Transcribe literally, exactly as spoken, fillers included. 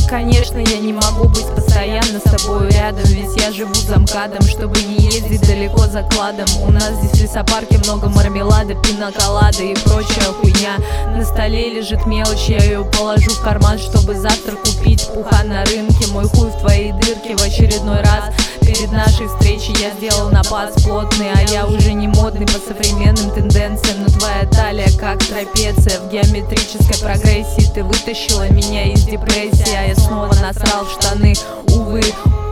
Конечно, я не могу быть постоянно с тобой рядом, ведь я живу за МКАДом, чтобы не ездить далеко за кладом. У нас здесь в лесопарке много мармелада, пиноколады и прочая хуйня. На столе лежит мелочь, я ее положу в карман, чтобы завтра купить пуха на рынке. Мой хуй в твоей дырке в очередной раз. Перед нашей встречей я сделал напас плотный, а я уже не модный по современным тенденциям. Но твоя талия как трапеция в геометрической прогрессии. Ты вытащила меня из депрессии, а я снова насрал в штаны. Увы,